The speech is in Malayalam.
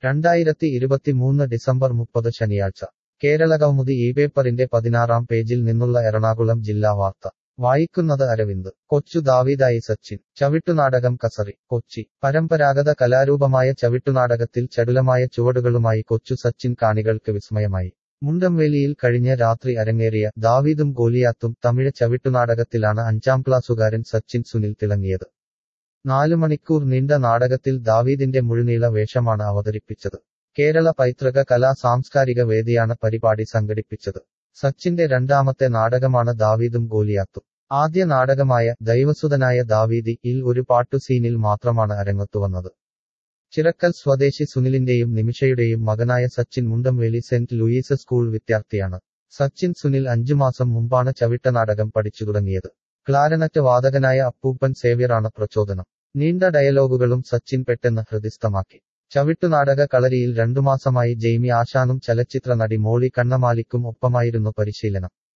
2023 ഡിസംബർ 30 ശനിയാഴ്ച കേരളകൗമുദി ഈ പേപ്പറിന്റെ 16-ാം പേജിൽ നിന്നുള്ള എറണാകുളം ജില്ലാ വാർത്ത വായിക്കുന്നത് അരവിന്ദ്. കൊച്ചു ദാവീദായി സച്ചിൻ. ചവിട്ടുനാടകം കസറി. കൊച്ചി. പരമ്പരാഗത കലാരൂപമായ ചവിട്ടുനാടകത്തിൽ ചടുലമായ ചുവടുകളുമായി കൊച്ചു സച്ചിൻ കാണികൾക്ക് വിസ്മയമായി. മുണ്ടംവേലിയിൽ കഴിഞ്ഞ രാത്രി അരങ്ങേറിയ ദാവീദും ഗോലിയാത്തും തമിഴ് ചവിട്ടുനാടകത്തിലാണ് 5ാം ക്ലാസുകാരൻ സച്ചിൻ സുനിൽ തിളങ്ങിയത്. 4 മണിക്കൂർ നീണ്ട നാടകത്തിൽ ദാവീദിന്റെ മുഴുനീള വേഷമാണ് അവതരിപ്പിച്ചത്. കേരള പൈതൃക കലാ സാംസ്കാരിക വേദിയാണ് പരിപാടി സംഘടിപ്പിച്ചത്. സച്ചിന്റെ രണ്ടാമത്തെ നാടകമാണ് ദാവീദും ഗോലിയാത്തും. ആദ്യ നാടകമായ ദൈവസുതനായ ദാവീദി ഇൽ ഒരു പാട്ടു സീനിൽ മാത്രമാണ് അരങ്ങത്തുവന്നത്. ചിറക്കൽ സ്വദേശി സുനിലിന്റെയും നിമിഷയുടെയും മകനായ Sachin Mundamveli saint Louis school വിദ്യാർത്ഥിയാണ്. സച്ചിൻ സുനിൽ 5 മാസം മുമ്പാണ് ചവിട്ടനാടകം പഠിച്ചു തുടങ്ങിയത്. ക്ലാരനറ്റ് വാദകനായ അപ്പൂപ്പൻ സേവ്യറാണ് പ്രചോദനം. നീണ്ട ഡയലോഗുകളും സച്ചിൻ പെട്ടെന്ന് ഹൃദിസ്ഥമാക്കി. ചവിട്ടുനാടക കളരിയിൽ 2 മാസമായി ജെയ്മി ആശാനും ചലച്ചിത്ര നടി മോളി കണ്ണമാലിക്കും ഒപ്പമായിരുന്നു പരിശീലനം.